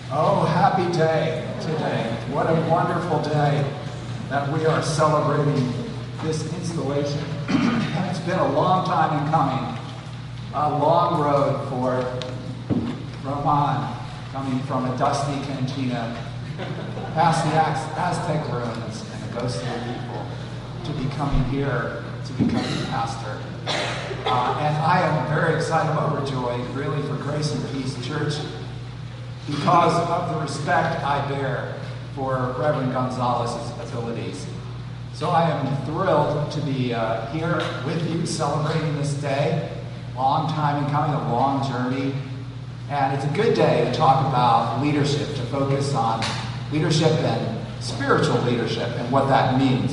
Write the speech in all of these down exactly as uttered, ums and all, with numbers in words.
Oh, happy day today. What a wonderful day that we are celebrating this installation. And it's been a long time in coming. A long road for Roman, coming from a dusty cantina, past the Aztec ruins and the ghostly people, to be coming here to become a pastor. Uh, and I am very excited, I'm overjoyed, really, for Grace and Peace Church, because of the respect I bear for Reverend Gonzalez's abilities. So I am thrilled to be uh, here with you celebrating this day. Long time in coming, a long journey. And it's a good day to talk about leadership, to focus on leadership and spiritual leadership and what that means.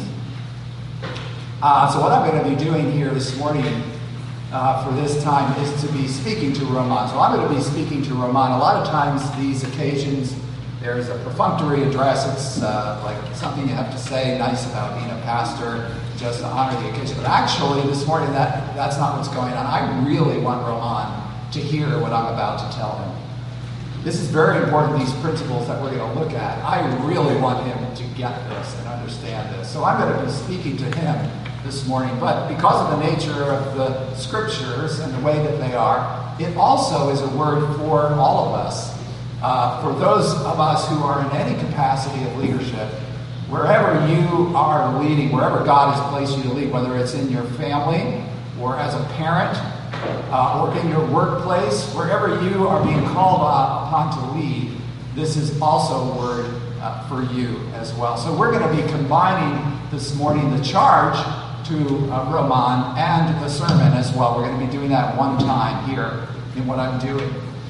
Uh, so what I'm going to be doing here this morning Uh, for this time is to be speaking to Roman. So I'm going to be speaking to Roman. A lot of times these occasions, there's a perfunctory address. It's uh, like something you have to say nice about being a pastor, just to honor the occasion. But actually, this morning, that that's not what's going on. I really want Roman to hear what I'm about to tell him. This is very important, these principles that we're going to look at. I really want him to get this and understand this. So I'm going to be speaking to him this morning, but because of the nature of the scriptures and the way that they are, it also is a word for all of us. Uh, for those of us who are in any capacity of leadership, wherever you are leading, wherever God has placed you to lead, whether it's in your family or as a parent uh, or in your workplace, wherever you are being called upon to lead, this is also a word uh, for you as well. So we're going to be combining this morning the charge to uh, Roman and the sermon as well. We're going to be doing that one time here in what I'm doing.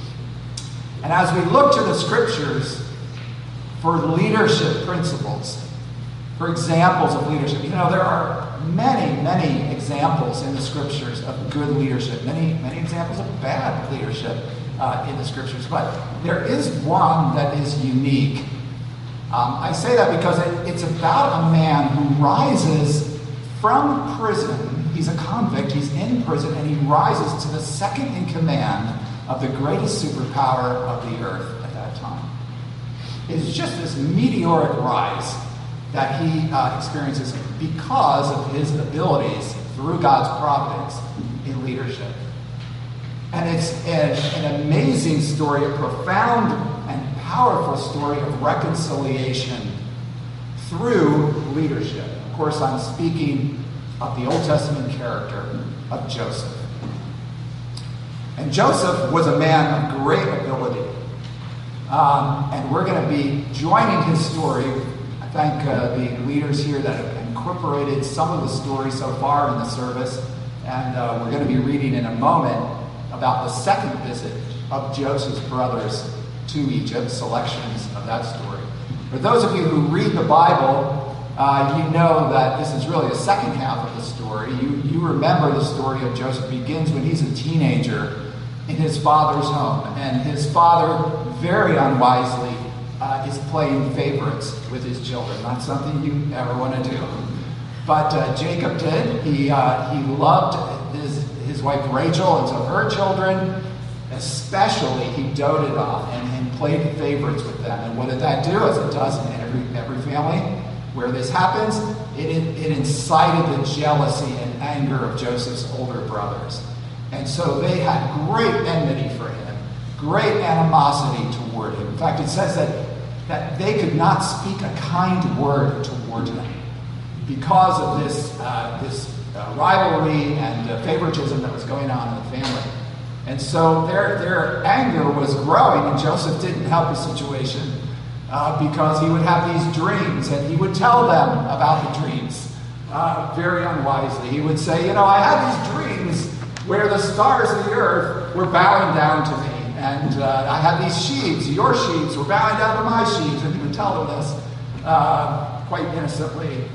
And as we look to the scriptures for leadership principles, for examples of leadership, you know, there are many, many examples in the scriptures of good leadership, many, many examples of bad leadership uh, in the scriptures, but there is one that is unique. Um, I say that because it, it's about a man who rises from prison. He's a convict, he's in prison, and he rises to the second in command of the greatest superpower of the earth at that time. It's just this meteoric rise that he uh, experiences because of his abilities through God's providence in leadership. And it's an, an amazing story, a profound and powerful story of reconciliation through leadership. Of course, I'm speaking of the Old Testament character of Joseph. And Joseph was a man of great ability. Um, and we're going to be joining his story. I thank uh, the leaders here that have incorporated some of the stories so far in the service. And uh, we're going to be reading in a moment about the second visit of Joseph's brothers to Egypt, selections of that story. For those of you who read the Bible, Uh, you know that this is really the second half of the story. You, you remember the story of Joseph begins when he's a teenager in his father's home. And his father, very unwisely, uh, is playing favorites with his children. Not something you ever want to do. But uh, Jacob did. He uh, he loved his, his wife Rachel, and so her children especially he doted on and, and played favorites with them. And what did that do? As it does in every, every family where this happens, it, it incited the jealousy and anger of Joseph's older brothers. And so they had great enmity for him, great animosity toward him. In fact, it says that, that they could not speak a kind word toward him because of this, uh, this uh, rivalry and uh, favoritism that was going on in the family. And so their, their anger was growing, and Joseph didn't help the situation. Uh, because he would have these dreams, and he would tell them about the dreams uh, very unwisely. He would say, you know, I had these dreams where the stars of the earth were bowing down to me, and uh, I had these sheaves, your sheaves were bowing down to my sheaves, and he would tell them this uh, quite innocently,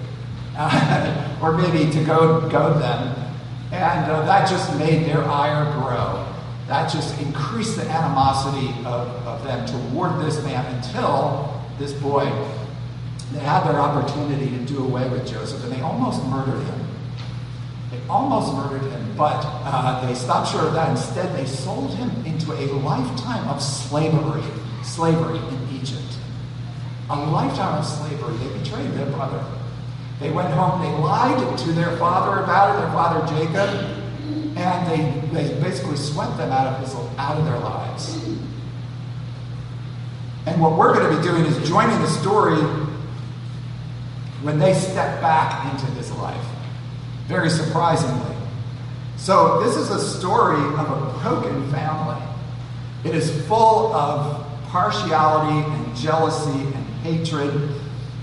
uh, or maybe to goad, goad them, and uh, that just made their ire grow. That just increased the animosity of, of them toward this man until this boy, they had their opportunity to do away with Joseph, and they almost murdered him. They almost murdered him, but uh, they stopped short of that. Instead, they sold him into a lifetime of slavery. slavery in Egypt. A lifetime of slavery. They betrayed their brother. They went home, they lied to their father about it, their father Jacob, and they, they basically swept them out of, his, out of their lives. And what we're going to be doing is joining the story when they step back into his life, very surprisingly. So this is a story of a broken family. It is full of partiality and jealousy and hatred.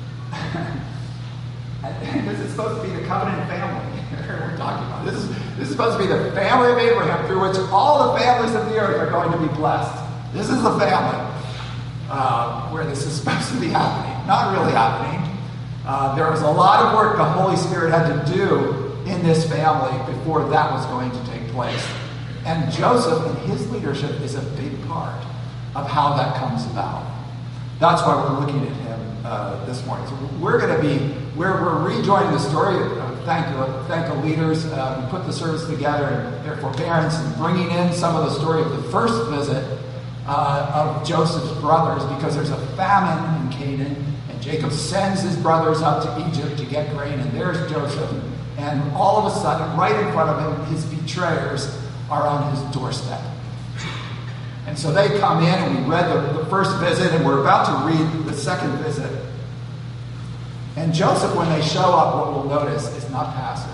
And this is supposed to be the covenant family we're talking about. This is, this is supposed to be the family of Abraham through which all the families of the earth are going to be blessed. This is the family uh, where this is supposed to be happening. Not really happening. Uh, there was a lot of work the Holy Spirit had to do in this family before that was going to take place. And Joseph and his leadership is a big part of how that comes about. That's why we're looking at him uh, this morning. So we're going to be, we're, we're rejoining the story. Uh, thank, uh, thank the leaders uh, who put the service together and their forbearance and bringing in some of the story of the first visit uh, of Joseph's brothers, because there's a famine in Canaan, and Jacob sends his brothers up to Egypt to get grain, and there's Joseph. And all of a sudden, right in front of him, his betrayers are on his doorstep. And so they come in, and we read the, the first visit, and we're about to read the second visit. And Joseph, when they show up, what we'll notice is not passive.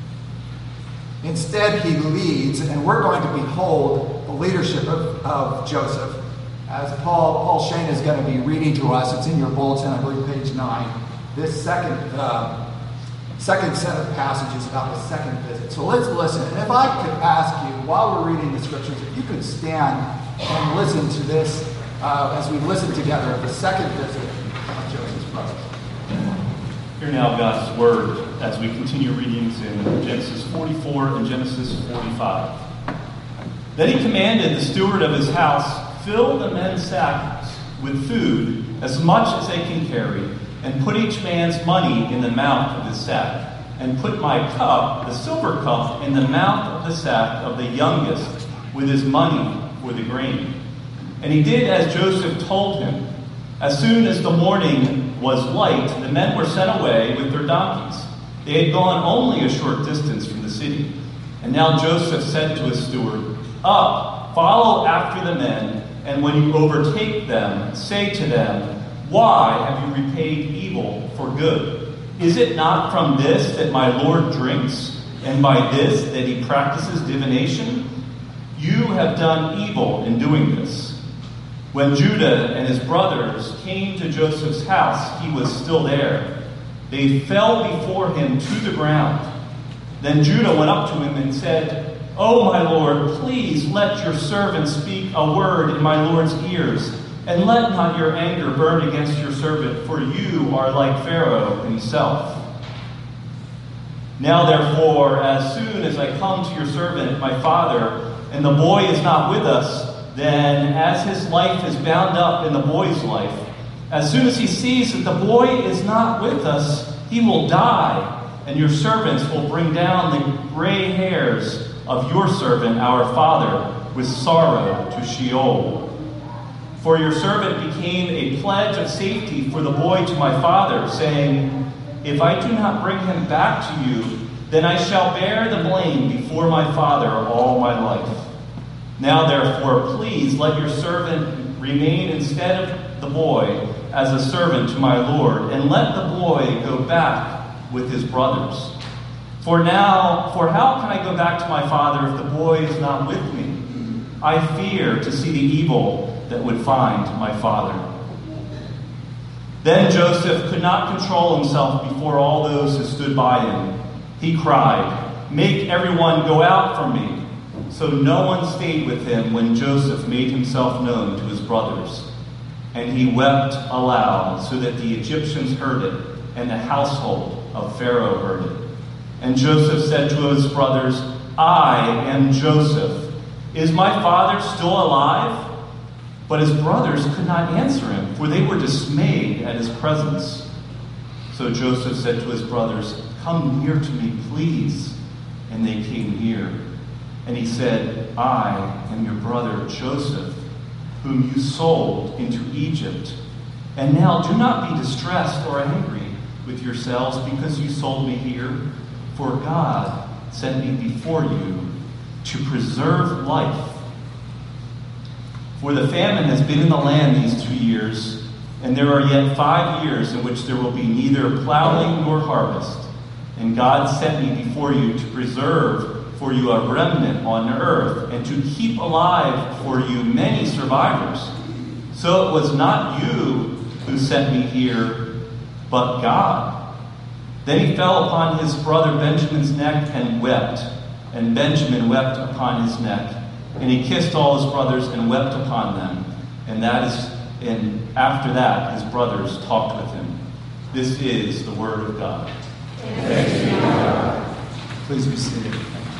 Instead, he leads, and we're going to behold the leadership of, of Joseph. As Paul, Paul Shane is going to be reading to us, it's in your bulletin, I believe, page nine, this second, uh, second set of passages about the second visit. So let's listen. And if I could ask you, while we're reading the scriptures, if you could stand and listen to this uh, as we listen together, the second visit of Joseph's brothers. Hear now God's word as we continue readings in Genesis forty-four and Genesis forty-five. Then he commanded the steward of his house, fill the men's sacks with food as much as they can carry, and put each man's money in the mouth of his sack, and put my cup, the silver cup, in the mouth of the sack of the youngest, with his money for the grain. And he did as Joseph told him. As soon as the morning was light, the men were sent away with their donkeys. They had gone only a short distance from the city. And now Joseph said to his steward, "Up, follow after the men, and when you overtake them, say to them, 'Why have you repaid evil for good? Is it not from this that my Lord drinks, and by this that he practices divination? You have done evil in doing this.' When Judah and his brothers came to Joseph's house, he was still there. They fell before him to the ground. Then Judah went up to him and said, 'Oh, my Lord, please let your servant speak a word in my Lord's ears, and let not your anger burn against your servant, for you are like Pharaoh himself. Now therefore, as soon as I come to your servant, my father, and the boy is not with us, then as his life is bound up in the boy's life, as soon as he sees that the boy is not with us, he will die, and your servants will bring down the gray hairs of your servant, our father, with sorrow to Sheol. For your servant became a pledge of safety for the boy to my father, saying, if I do not bring him back to you, then I shall bear the blame before my father all my life. Now therefore, please let your servant remain instead of the boy as a servant to my Lord, and let the boy go back with his brothers. For now, for how can I go back to my father if the boy is not with me? I fear to see the evil that would find my father.' Then Joseph could not control himself before all those who stood by him. He cried, 'Make everyone go out from me.' So no one stayed with him when Joseph made himself known to his brothers. And he wept aloud, so that the Egyptians heard it, and the household of Pharaoh heard it. And Joseph said to his brothers, 'I am Joseph. Is my father still alive?' But his brothers could not answer him, for they were dismayed at his presence. So Joseph said to his brothers, 'Come near to me, please.' And they came near. And he said, 'I am your brother Joseph, whom you sold into Egypt. And now do not be distressed or angry with yourselves because you sold me here, for God sent me before you to preserve life. For the famine has been in the land these two years, and there are yet five years in which there will be neither plowing nor harvest. And God sent me before you to preserve for you a remnant on earth, and to keep alive for you many survivors. So it was not you who sent me here, but God. Then he fell upon his brother Benjamin's neck and wept, and Benjamin wept upon his neck. And he kissed all his brothers and wept upon them. And that is, and after that, his brothers talked with him. This is the word of God. Thanks be to God. Please be seated.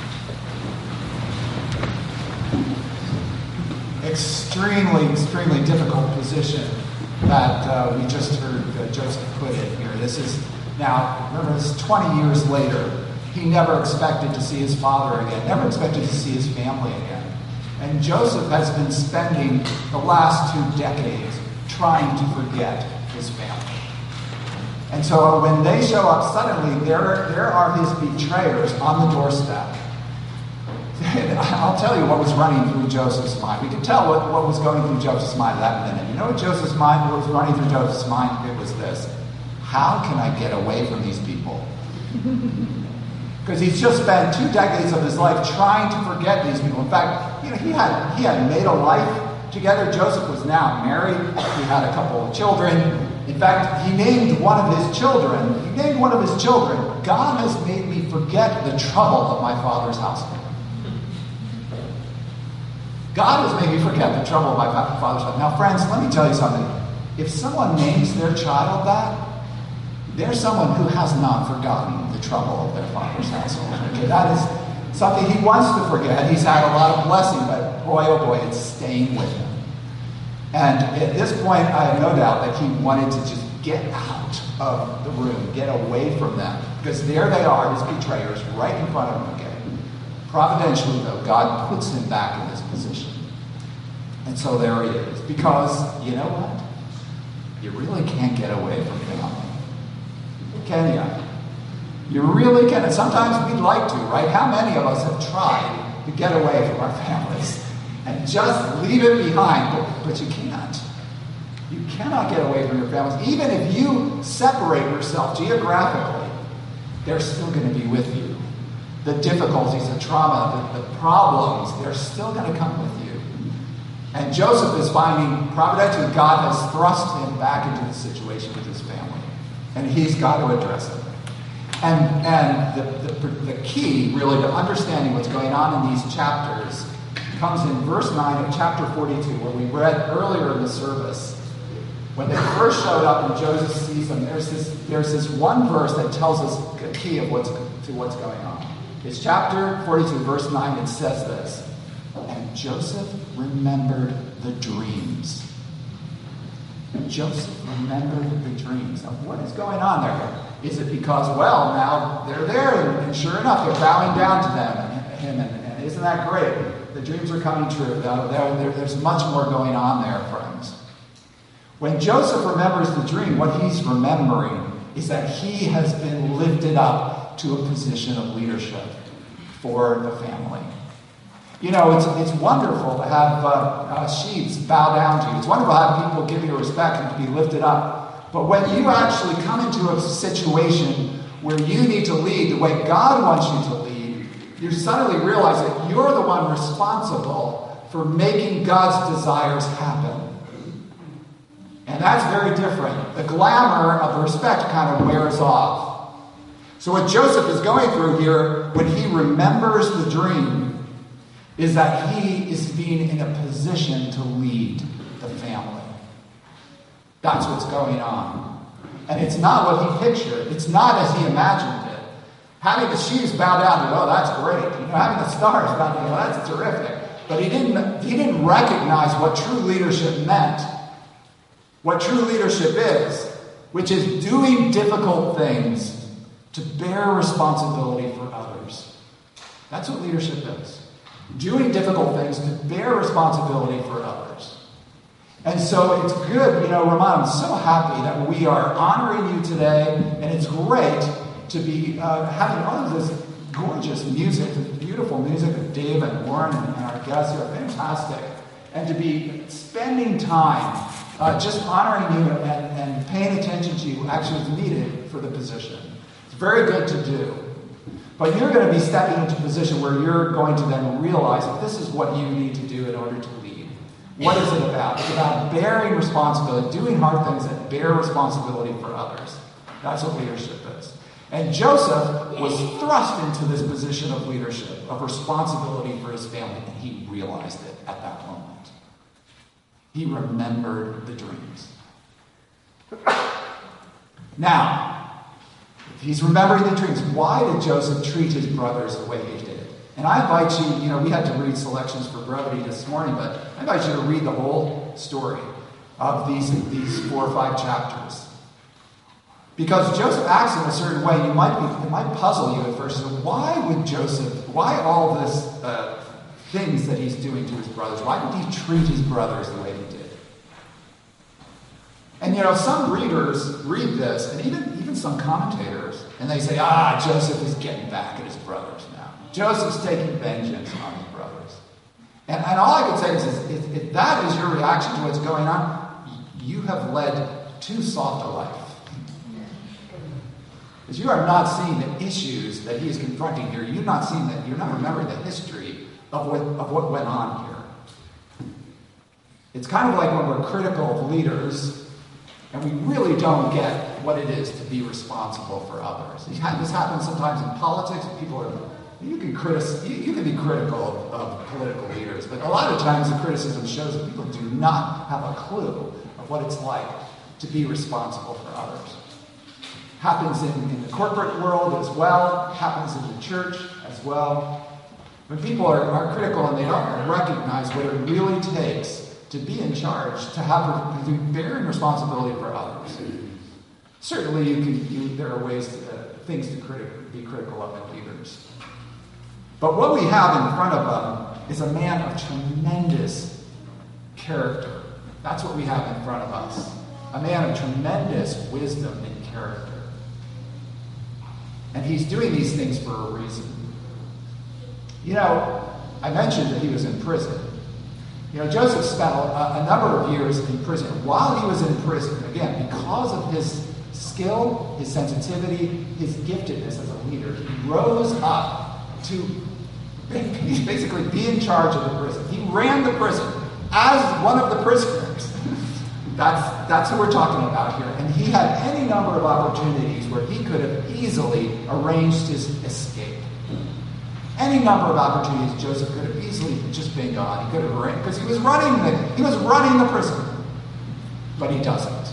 Extremely, extremely difficult position that uh, we just heard uh, Joseph put in here. This is now, remember, this is twenty years later. He never expected to see his father again, never expected to see his family again. And Joseph has been spending the last two decades trying to forget his family. And so when they show up suddenly, there, there are his betrayers on the doorstep. I'll tell you what was running through Joseph's mind. We can tell what, what was going through Joseph's mind at that minute. You know what Joseph's mind what was running through Joseph's mind? It was this: how can I get away from these people? Because he's just spent two decades of his life trying to forget these people. In fact, you know, he had he had made a life together. Joseph was now married. He had a couple of children. In fact, he named one of his children. He named one of his children, "God has made me forget the trouble of my father's household." God has made me forget the trouble of my father's house. Now, friends, let me tell you something. If someone names their child that, they're someone who has not forgotten the trouble of their father's household. Okay, that is something he wants to forget. He's had a lot of blessing, but boy, oh boy, it's staying with him. And at this point, I have no doubt that he wanted to just get out of the room, get away from them, because there they are, his betrayers, right in front of him again. Providentially, though, God puts him back in this position. And so there he is. Because, you know what? You really can't get away from family. Can you? You really can. And sometimes we'd like to, right? How many of us have tried to get away from our families and just leave it behind? But, but you can't. You cannot get away from your families. Even if you separate yourself geographically, they're still going to be with you. The difficulties, the trauma, the, the problems, they're still going to come with you. And Joseph is finding, providentially, God has thrust him back into the situation with his family. And he's got to address it. And, and the, the, the key, really, to understanding what's going on in these chapters comes in verse nine of chapter forty-two, where we read earlier in the service. When they first showed up and Joseph sees them, there's this, there's this one verse that tells us the key of what's, to what's going on. It's chapter forty-two, verse nine. It says this: "And Joseph remembered the dreams." Joseph remembered the dreams. Now, what is going on there? Is it because, well, now they're there, and, and sure enough, they're bowing down to them and him, and, and isn't that great? The dreams are coming true. There, there, there's much more going on there, friends. When Joseph remembers the dream, what he's remembering is that he has been lifted up to a position of leadership for the family. You know, it's it's wonderful to have uh, uh, sheaves bow down to you. It's wonderful to have people give you respect and to be lifted up. But when you actually come into a situation where you need to lead the way God wants you to lead, you suddenly realize that you're the one responsible for making God's desires happen. And that's very different. The glamour of the respect kind of wears off. So what Joseph is going through here, when he remembers the dream, is that he is being in a position to lead the family. That's what's going on. And it's not what he pictured. It's not as he imagined it. Having the sheaves bow down to, oh, that's great. You know, having the stars bow down, oh, that's terrific. But he didn't, he didn't recognize what true leadership meant. What true leadership is, which is doing difficult things to bear responsibility for others. That's what leadership is. Doing difficult things to bear responsibility for others. And so it's good, you know, Ramon, I'm so happy that we are honoring you today, and it's great to be uh, having all of this gorgeous music, this beautiful music of Dave and Warren and, and our guests who are fantastic, and to be spending time uh, just honoring you and, and paying attention to you actually is needed for the position. It's very good to do. But you're going to be stepping into a position where you're going to then realize that this is what you need to do in order to lead. What is it about? It's about bearing responsibility, doing hard things that bear responsibility for others. That's what leadership is. And Joseph was thrust into this position of leadership, of responsibility for his family, and he realized it at that moment. He remembered the dreams. Now, if he's remembering the dreams, why did Joseph treat his brothers the way he did? And I invite you, you know, we had to read selections for brevity this morning, but I invite you to read the whole story of these, these four or five chapters. Because Joseph acts in a certain way, you might be, it might puzzle you at first. So why would Joseph, why all this uh, things that he's doing to his brothers? Why did he treat his brothers the way he did? And you know, some readers read this, and even, even some commentators, and they say, ah, Joseph is getting back at his brothers now. Joseph's taking vengeance on his brothers. And, and all I can say is, is if, if that is your reaction to what's going on, you have led too soft a life. Because you are not seeing the issues that he is confronting here. You're not seeing that. You're not remembering the history of what, of what went on here. It's kind of like when we're critical of leaders and we really don't get what it is to be responsible for others. This happens sometimes in politics. People are, you can critic, you, you can be critical of, of political leaders, but a lot of times the criticism shows that people do not have a clue of what it's like to be responsible for others. Happens in, in the corporate world as well, happens in the church as well. When people are, are critical and they don't recognize what it really takes to be in charge, to have to be bearing responsibility for others. Certainly, you can. You, there are ways, to, uh, things to criti- be critical of in leaders. But what we have in front of them is a man of tremendous character. That's what we have in front of us. A man of tremendous wisdom and character. And he's doing these things for a reason. You know, I mentioned that he was in prison. You know, Joseph spent a, a number of years in prison. While he was in prison, again, because of his skill, his sensitivity, his giftedness as a leader, he rose up to basically be in charge of the prison. He ran the prison as one of the prisoners. That's, that's who we're talking about here. And he had any number of opportunities where he could have easily arranged his escape. Any number of opportunities Joseph could have easily just been gone. He could have arranged, because he was running the he was running the prison. But he doesn't.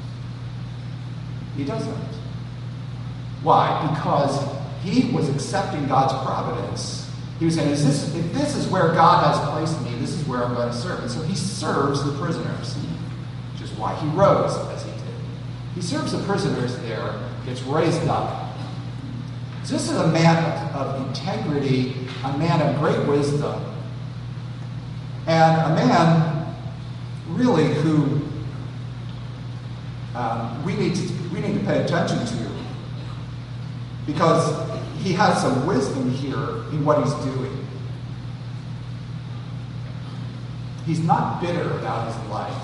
He doesn't. Why? Because he was accepting God's providence. He was saying, is this, if this is where God has placed me, this is where I'm going to serve. And so he serves the prisoners. Which is why he rose as he did. He serves the prisoners there, gets raised up. So this is a man of, of integrity, a man of great wisdom, and a man really who um, we need to we need to pay attention to, because he has some wisdom here in what he's doing. He's not bitter about his life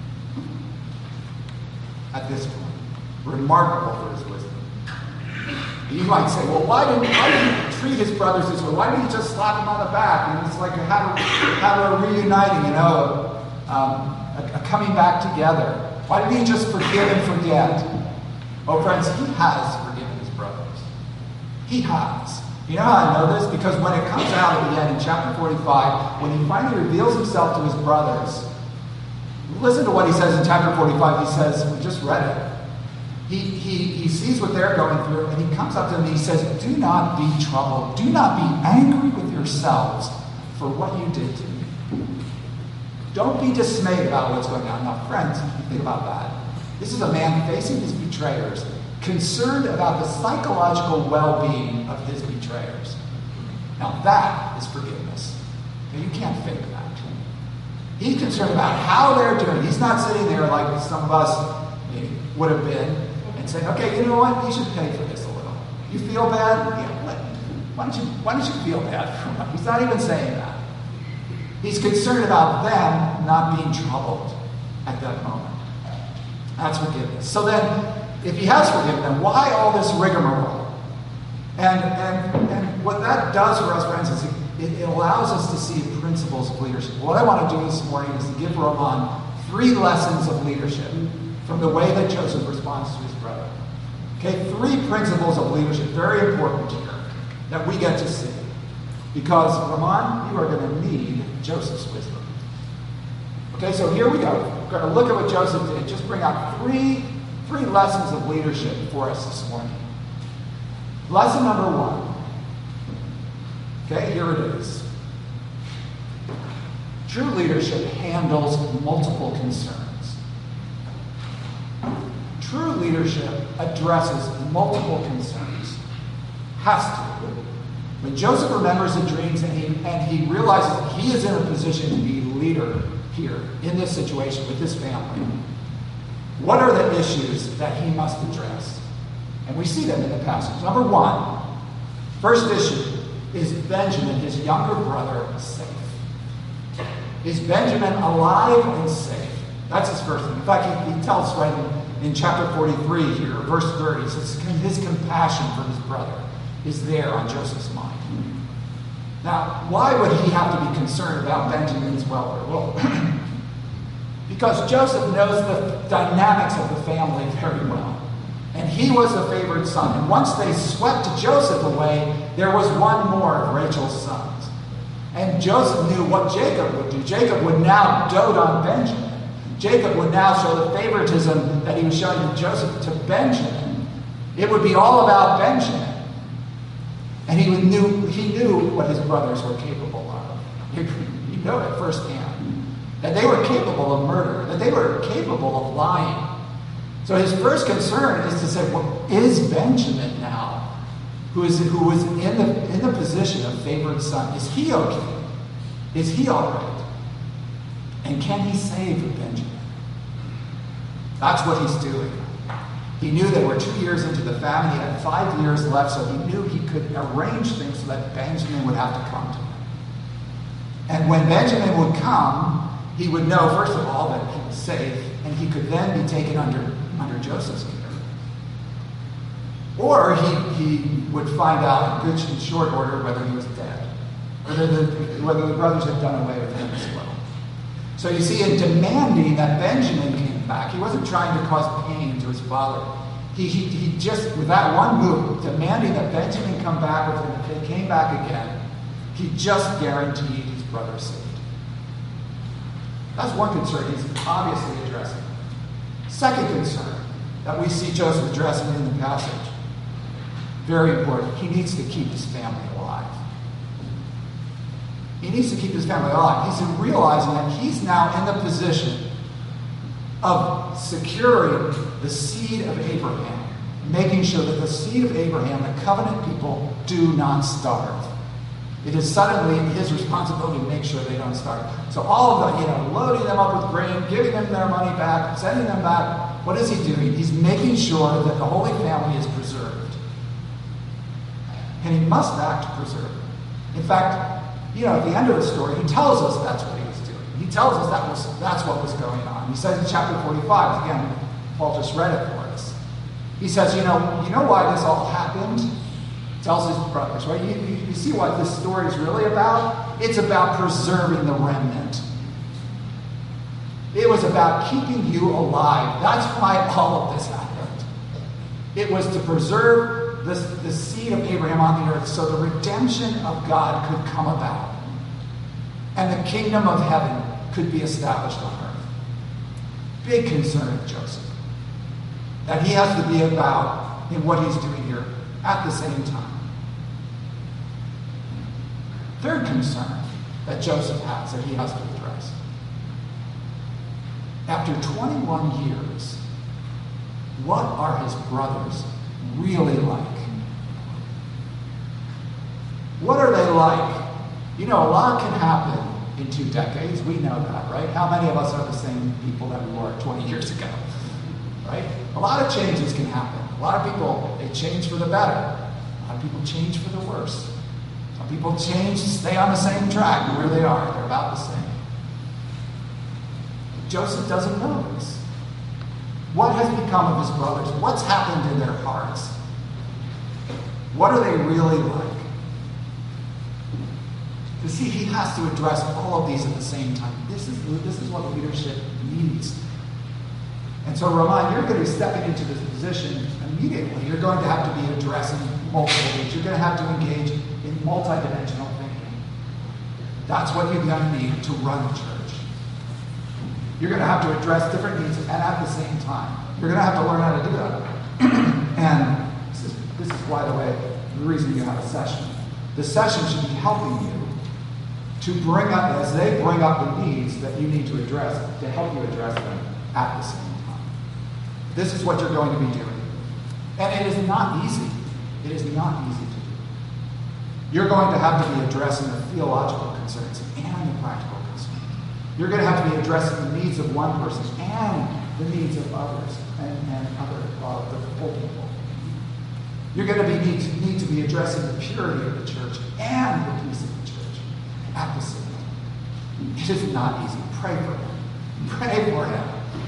at this point. Remarkable for his wisdom. You might say, well, why didn't, why didn't he treat his brothers this way? Why didn't he just slap him on the back? And it's like a, have, a, have a reuniting, you know, um, a, a coming back together. Why didn't he just forgive and forget? Oh, friends, he has forgiven his brothers. He has. You know how I know this? Because when it comes out at the end in chapter forty-five, when he finally reveals himself to his brothers, listen to what he says in chapter forty-five. He says, we just read it. He, he, he sees what they're going through, and he comes up to them and he says, do not be troubled. Do not be angry with yourselves for what you did to me. Don't be dismayed about what's going on. Now, friends, think about that. This is a man facing his betrayers, concerned about the psychological well-being of his betrayers. Now, that is forgiveness. Now, you can't fake that. He's concerned about how they're doing. He's not sitting there like some of us maybe would have been and saying, okay, you know what? You should pay for this a little. You feel bad? Yeah, let, why don't you why don't you feel bad for him? He's not even saying that. He's concerned about them not being troubled at that moment. That's forgiveness. So then, if he has forgiven them, why all this rigmarole? And, and, and what that does for us, friends, is it, it allows us to see principles of leadership. What I want to do this morning is to give Roman three lessons of leadership from the way that Joseph responds to his brother. Okay, three principles of leadership, very important here, that we get to see. Because, Roman, you are going to need Joseph's wisdom. Okay, so here we go. We're going to look at what Joseph did. Just bring out three, three lessons of leadership for us this morning. Lesson number one. Okay, here it is. True leadership handles multiple concerns. True leadership addresses multiple concerns. Has to. When Joseph remembers the dreams and he, and he realizes that he is in a position to be leader here in this situation with his family, what are the issues that he must address? And we see them in the passage. Number one, first issue, is Benjamin, his younger brother, safe? Is Benjamin alive and safe? That's his first thing. In fact, he, he tells us right in, in chapter forty-three here, verse thirty, he says his compassion for his brother is there on Joseph's mind. Now, why would he have to be concerned about Benjamin's welfare? Well, because Joseph knows the dynamics of the family very well. And he was the favored son. And once they swept Joseph away, there was one more of Rachel's sons. And Joseph knew what Jacob would do. Jacob would now dote on Benjamin. Jacob would now show the favoritism that he was showing to Joseph to Benjamin. It would be all about Benjamin. And he knew, he knew what his brothers were capable of. He, he knew it firsthand. That they were capable of murder. That they were capable of lying. So his first concern is to say, well, is Benjamin now, who is who was in the in the position of favored son, is he okay? Is he all right? And can he save Benjamin? That's what he's doing. He knew they were two years into the famine. He had five years left, so he knew he could arrange things so that Benjamin would have to come to him. And when Benjamin would come, he would know, first of all, that he was safe, and he could then be taken under, under Joseph's care. Or he, he would find out in good in short order whether he was dead, whether the, whether the brothers had done away with him as well. So you see, in demanding that Benjamin came back, he wasn't trying to cause pain to his father. He, he, he just, with that one move, demanding that Benjamin come back with him, if they came back again, he just guaranteed his brother's safety. That's one concern he's obviously addressing. Second concern that we see Joseph addressing in the passage, very important, he needs to keep his family alive. He needs to keep his family alive. He's realizing that he's now in the position of securing the seed of Abraham, making sure that the seed of Abraham, the covenant people, do not starve. It is suddenly his responsibility to make sure they don't starve. So all of the, you know, loading them up with grain, giving them their money back, sending them back, what is he doing? He's making sure that the Holy Family is preserved. And he must act to preserve it. In fact, you know, at the end of the story, he tells us that's what he was doing. He tells us that was that's what was going on. He says in chapter forty-five, again, Paul just read it for us. He says, you know, you know why this all happened? Tells his brothers, right? You, you, you see what this story is really about? It's about preserving the remnant. It was about keeping you alive. That's why all of this happened. It was to preserve this, the seed of Abraham on the earth so the redemption of God could come about. And the kingdom of heaven could be established on earth. Big concern of Joseph. That he has to be about in what he's doing here at the same time. Third concern that Joseph has that he has to address. After twenty-one years, what are his brothers really like? What are they like? You know, a lot can happen in two decades. We know that, right? How many of us are the same people that we were twenty years ago, right? A lot of changes can happen. A lot of people, they change for the better. A lot of people change for the worse. Some people change to stay on the same track where they are. They're about the same. Joseph doesn't know this. What has become of his brothers? What's happened in their hearts? What are they really like? You see, he has to address all of these at the same time. This is, this is what leadership needs. And so, Roman, you're going to be stepping into this position immediately. You're going to have to be addressing multiple things. You're going to have to engage in multidimensional thinking. That's what you're going to need to run the church. You're going to have to address different needs and at the same time. You're going to have to learn how to do that. And this is, this is, by the way, the reason you have a session. The session should be helping you to bring up, as they bring up the needs that you need to address, to help you address them at the same time. This is what you're going to be doing. And it is not easy. It is not easy to do. You're going to have to be addressing the theological concerns and the practical concerns. You're going to have to be addressing the needs of one person and the needs of others and, and other uh, the whole people. You're going to be need, to need to be addressing the purity of the church and the peace of the church at the same time. It is not easy. Pray for him. Pray for him.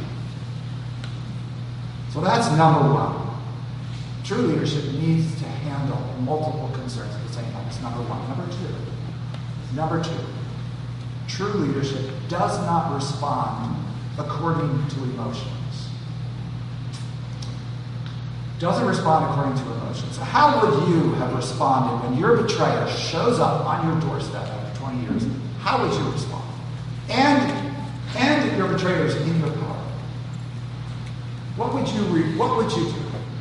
So that's number one. True leadership needs to handle multiple concerns at the same time. That's number one. Number two. Number two. True leadership does not respond according to emotions. Doesn't respond according to emotions. So how would you have responded when your betrayer shows up on your doorstep after twenty years? How would you respond? And and your betrayer is in your power. What would you re- what would you do?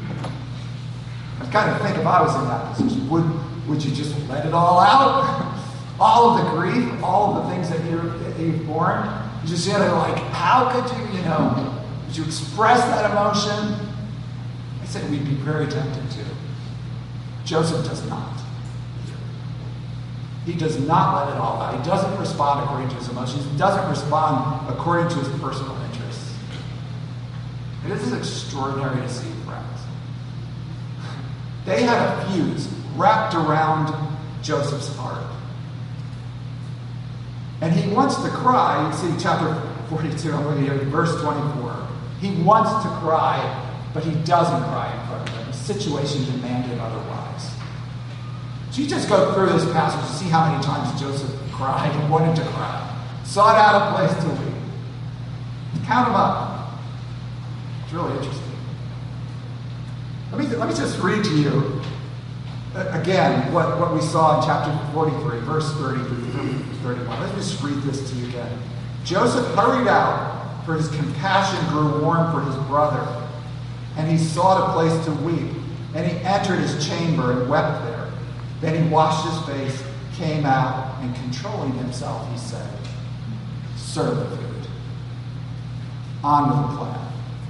I kind of think if I was in that position, would would you just let it all out? All of the grief, all of the things that you're that you've borne? You just you know, like, how could you, you know, would you express that emotion? I said we'd be very tempted to. Joseph does not. He does not let it all out. He doesn't respond according to his emotions. He doesn't respond according to his personal interests. And this is extraordinary to see, friends. They had a fuse wrapped around Joseph's heart. And he wants to cry. You see chapter forty-two, I'm looking here, verse twenty-four. He wants to cry, but he doesn't cry in front of them. The situation demanded otherwise. So you just go through this passage to see how many times Joseph cried and wanted to cry. Sought out a place to weep. Count them up. It's really interesting. Let me, let me just read to you, uh, again, what, what we saw in chapter forty-three, verse thirty through thirty-one. Let me just read this to you again. Joseph hurried out, for his compassion grew warm for his brother, and he sought a place to weep. And he entered his chamber and wept there. Then he washed his face, came out, and controlling himself, he said, serve the food. On with the plan.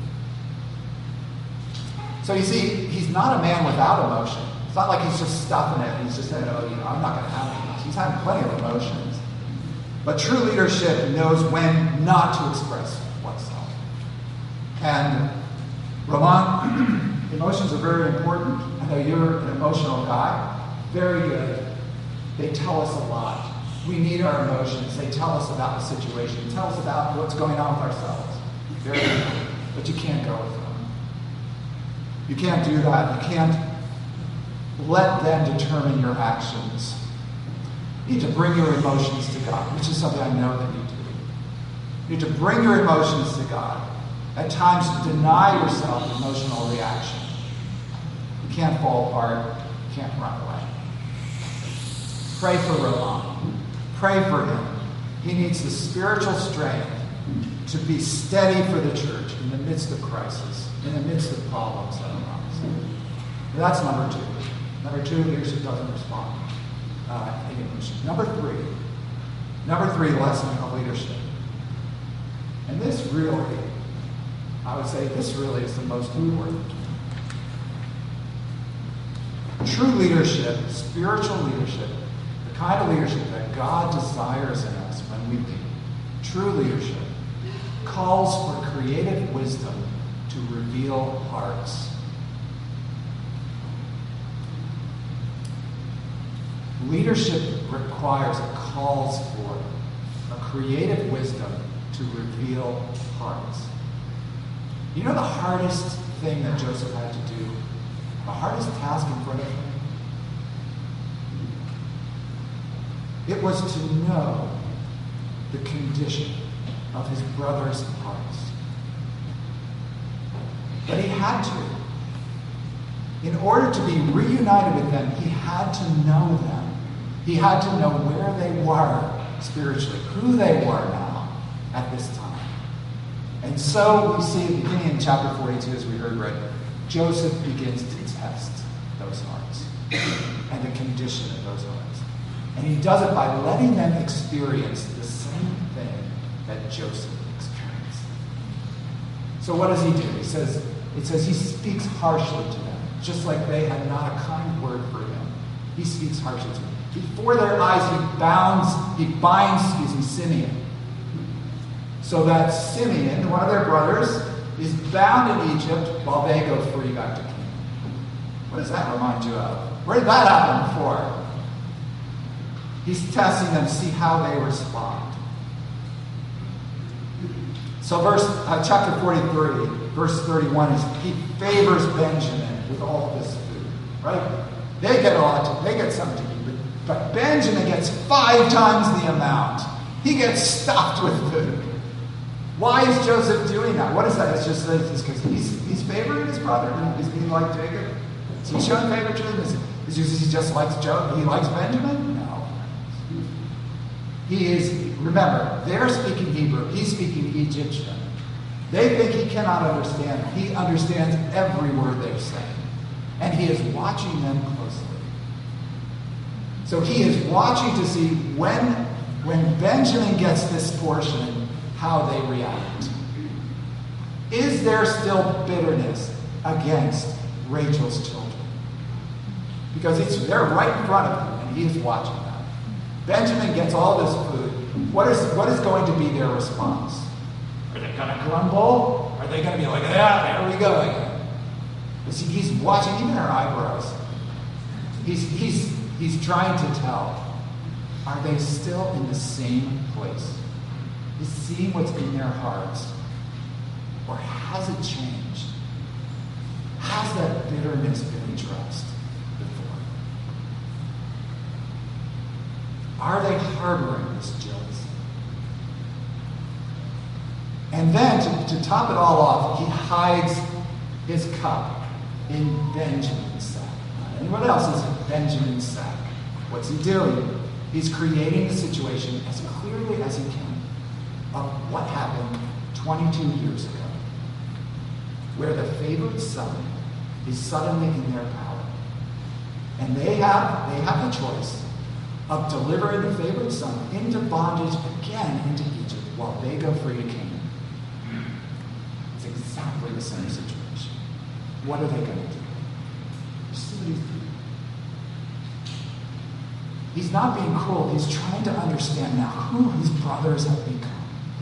So you see, he's not a man without emotion. It's not like he's just stuffing it and he's just saying, oh, you know, I'm not going to have any. He's having plenty of emotions. But true leadership knows when not to express oneself. And Roman, emotions are very important. I know you're an emotional guy. Very good. They tell us a lot. We need our emotions. They tell us about the situation. Tell us about what's going on with ourselves. Very good. But you can't go with them. You can't do that. You can't let them determine your actions. You need to bring your emotions to God, which is something I know that you do. You need to bring your emotions to God. At times, deny yourself emotional reaction. You can't fall apart. You can't run away. Pray for Roman. Pray for him. He needs the spiritual strength to be steady for the church in the midst of crisis, in the midst of problems that arise. That's number two. Number two, leadership doesn't respond uh, in emotions. Number three, number three lesson of leadership. And this really, I would say this really is the most important. True leadership, spiritual leadership, kind of leadership that God desires in us when we lead, true leadership, calls for creative wisdom to reveal hearts. Leadership requires, it calls for a creative wisdom to reveal hearts. You know the hardest thing that Joseph had to do? The hardest task in front of him? It was to know the condition of his brothers' hearts. But he had to. In order to be reunited with them, he had to know them. He had to know where they were spiritually, who they were now at this time. And so we see, beginning in chapter forty-two, as we heard read, Joseph begins to test those hearts and the condition of those hearts. And he does it by letting them experience the same thing that Joseph experienced. So what does he do? He says, it says he speaks harshly to them, just like they had not a kind word for him. He speaks harshly to them. Before their eyes, he bounds, he binds, excuse me, Simeon. So that Simeon, one of their brothers, is bound in Egypt while they go free back to Canaan. What does that remind you of? Where did that happen before? He's testing them to see how they respond. So verse uh, chapter forty-three, verse thirty-one is he favors Benjamin with all of this food. Right? They get a lot, they get something to eat, but, but Benjamin gets five times the amount. He gets stuffed with food. Why is Joseph doing that? What is that? It's just it's because he's he's favoring his brother. He's being like Jacob. Is he showing favoritism? Is, is he just likes Joe? He likes Benjamin? No. He is, remember, they're speaking Hebrew. He's speaking Egyptian. They think he cannot understand. He understands every word they're saying. And he is watching them closely. So he is watching to see when, when Benjamin gets this portion, how they react. Is there still bitterness against Rachel's children? Because it's, they're right in front of him, and he is watching them. Benjamin gets all this food. What is, what is going to be their response? Are they going to grumble? Are they going to be like, yeah, there we go again? See, he's watching, even their eyebrows. He's, he's, he's trying to tell, are they still in the same place? He's seeing what's in their hearts. Or has it changed? Has that bitterness been addressed before? Are they harboring this jealousy? And then, to, to top it all off, he hides his cup in Benjamin's sack. Not anyone else's, Benjamin's sack. What's he doing? He's creating the situation as clearly as he can of what happened twenty-two years ago, where the favored son is suddenly in their power. And they have, they have the choice of delivering the favored son into bondage again into Egypt while they go free to Canaan. It's exactly the same situation. What are they going to do? See what he's doing. He's not being cruel. He's trying to understand now who his brothers have become.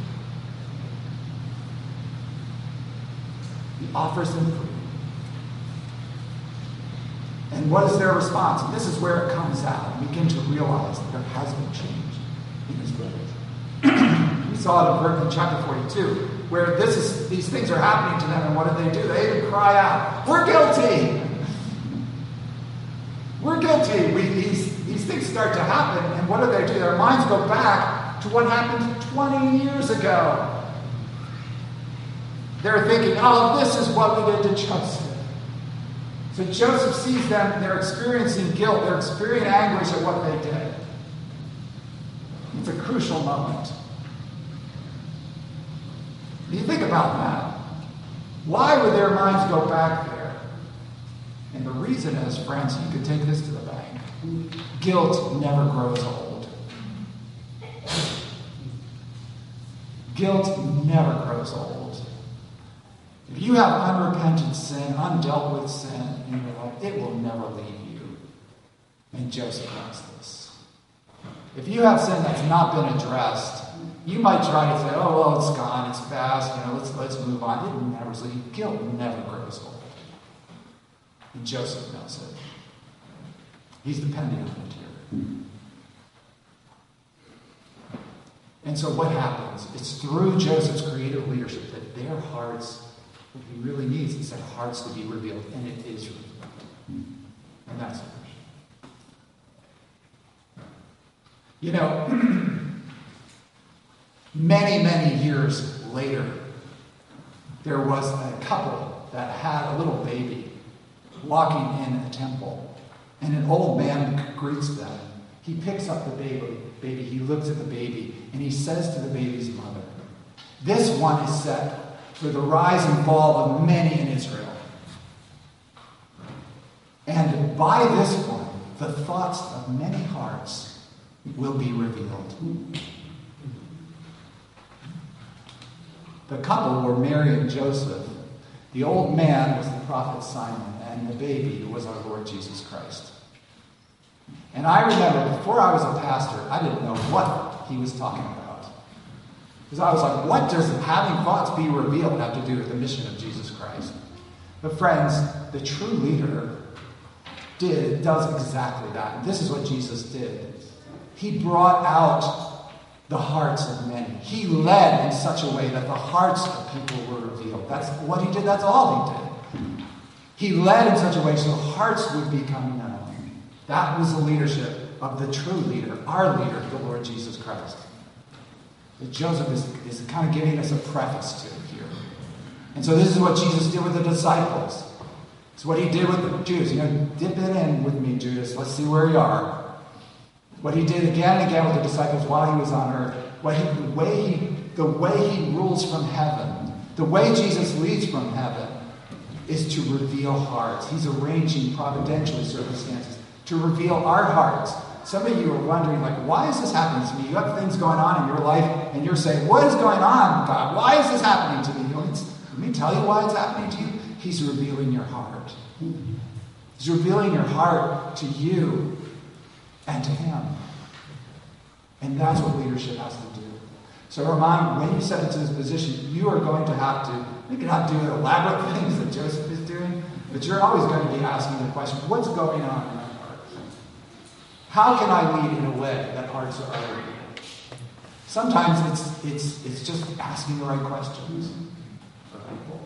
He offers them freedom. And what is their response? And this is where it comes out. We begin to realize that there has been change in his brothers. We saw it in chapter forty-two, where this is these things are happening to them, and what do they do? They even cry out, "We're guilty! We're guilty!" We, these, these things start to happen, and what do they do? Their minds go back to what happened twenty years ago. They're thinking, oh, this is what we did to Joseph. So Joseph sees them, they're experiencing guilt, they're experiencing anguish at what they did. It's a crucial moment. You think about that. Why would their minds go back there? And the reason is, friends, you could take this to the bank. Guilt never grows old. Guilt never grows old. If you have unrepentant sin, undealt with sin in your life, it will never leave you. And Joseph knows this. If you have sin that's not been addressed, you might try to say, oh, well, it's gone, it's past, you know, let's let's move on. It never leaves. Guilt never grows old. And Joseph knows it. He's depending on it here. And so what happens? It's through Joseph's creative leadership that their hearts, what he really needs is their hearts to be revealed, and it is revealed. And that's it. You know, many, many years later, there was a couple that had a little baby walking in a temple. And an old man greets them. He picks up the baby, baby, he looks at the baby, and he says to the baby's mother, "This one is set for the rise and fall of many in Israel. And by this one, the thoughts of many hearts will be revealed." The couple were Mary and Joseph. The old man was the prophet Simon, and the baby was our Lord Jesus Christ. And I remember, before I was a pastor, I didn't know what he was talking about. Because I was like, what does having thoughts be revealed have to do with the mission of Jesus Christ? But friends, the true leader did, does exactly that. And this is what Jesus did. He brought out the hearts of many. He led in such a way that the hearts of people were revealed. That's what he did. That's all he did. He led in such a way so hearts would become known. That was the leadership of the true leader, our leader, the Lord Jesus Christ. That Joseph is, is kind of giving us a preface to here. And so this is what Jesus did with the disciples. It's what he did with the Jews. You know, dip it in with me, Judas. Let's see where you are. What he did again and again with the disciples while he was on earth. What he, the way he, the way he rules from heaven. The way Jesus leads from heaven is to reveal hearts. He's arranging providentially circumstances to reveal our hearts. Some of you are wondering, like, why is this happening to me? You have things going on in your life, and you're saying, what is going on, God? Why is this happening to me? You know, let me tell you why it's happening to you. He's revealing your heart. He's revealing your heart to you and to him. And that's what leadership has to do. So remind, when you set into this position, you are going to have to, you can have to do elaborate things that Joseph is doing, but you're always going to be asking the question, what's going on in my heart? How can I lead in a way that hearts are revealed? Sometimes it's it's it's just asking the right questions for people.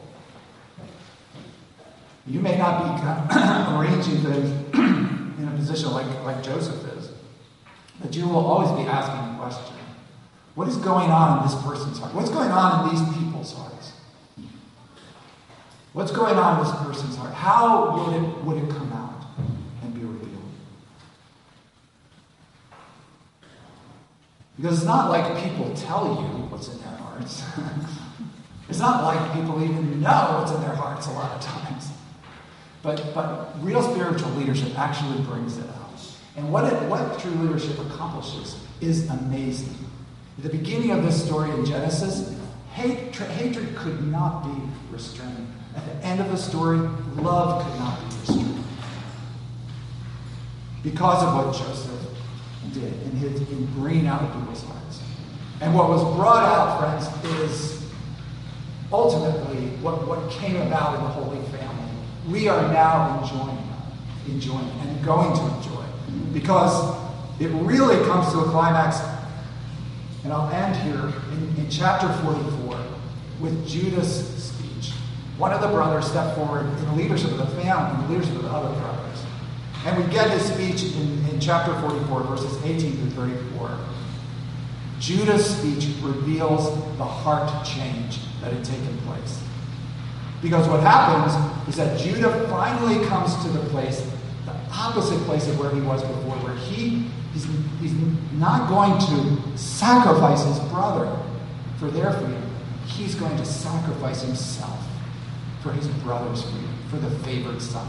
You may not be arranging things in a position like, like Joseph is, but you will always be asking the question, what is going on in this person's heart? What's going on in these people's hearts? What's going on in this person's heart? How would it, would it come out and be revealed? Because it's not like people tell you what's in their hearts. It's not like people even know what's in their hearts a lot of times. But but real spiritual leadership actually brings it out. And what it, what true leadership accomplishes is amazing. At the beginning of this story in Genesis, hate, hatred could not be restrained. At the end of the story, love could not be restrained. Because of what Joseph did in, his, in bringing out people's hearts. And what was brought out, friends, is ultimately what, what came about in the Holy Family. We are now enjoying, enjoying and going to enjoy. Because it really comes to a climax, and I'll end here in, in chapter forty-four with Judas' speech. One of the brothers stepped forward in the leadership of the family, in the leadership of the other brothers. And we get his speech in, in chapter forty-four, verses eighteen through thirty-four. Judas' speech reveals the heart change that had taken place. Because what happens is that Judah finally comes to the place, the opposite place of where he was before, where he he's, he's not going to sacrifice his brother for their freedom. He's going to sacrifice himself for his brother's freedom, for the favored son.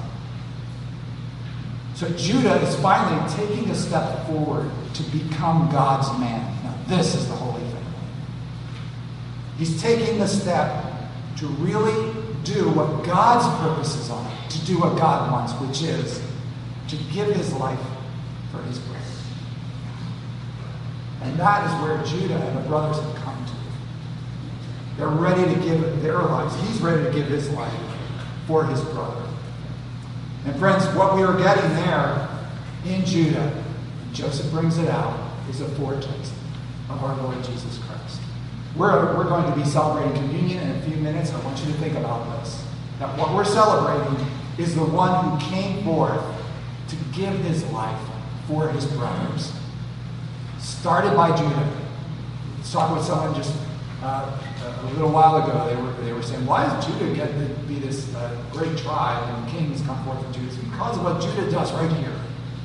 So Judah is finally taking a step forward to become God's man. Now this is the Holy Family. He's taking the step to really do what God's purposes are, to do what God wants, which is to give his life for his brother. And that is where Judah and the brothers have come to. They're ready to give their lives. He's ready to give his life for his brother. And friends, what we are getting there in Judah, Joseph brings it out, is a foretaste of our Lord Jesus Christ. We're, we're going to be celebrating communion in a few minutes. I want you to think about this. That what we're celebrating is the one who came forth to give his life for his brothers. Started by Judah. I was talking with someone just uh, a little while ago. They were, they were saying, why does Judah get to be this uh, great tribe and kings come forth from Judah? It's because of what Judah does right here.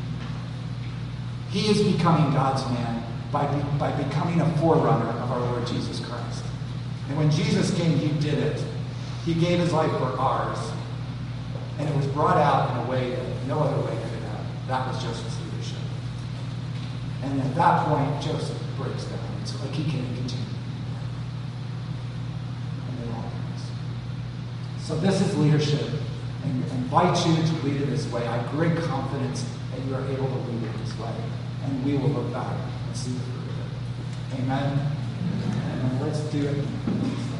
He is becoming God's man by, be, by becoming a forerunner of our Lord Jesus Christ. And when Jesus came, he did it. He gave his life for ours. And it was brought out in a way that no other way could have. That was Joseph's leadership. And at that point, Joseph breaks down. It's like he can't continue. And they all lose. So this is leadership. And I invite you to lead it this way. I have great confidence that you are able to lead it this way. And we will look back and see the fruit of it. Amen? Amen. And let's do it.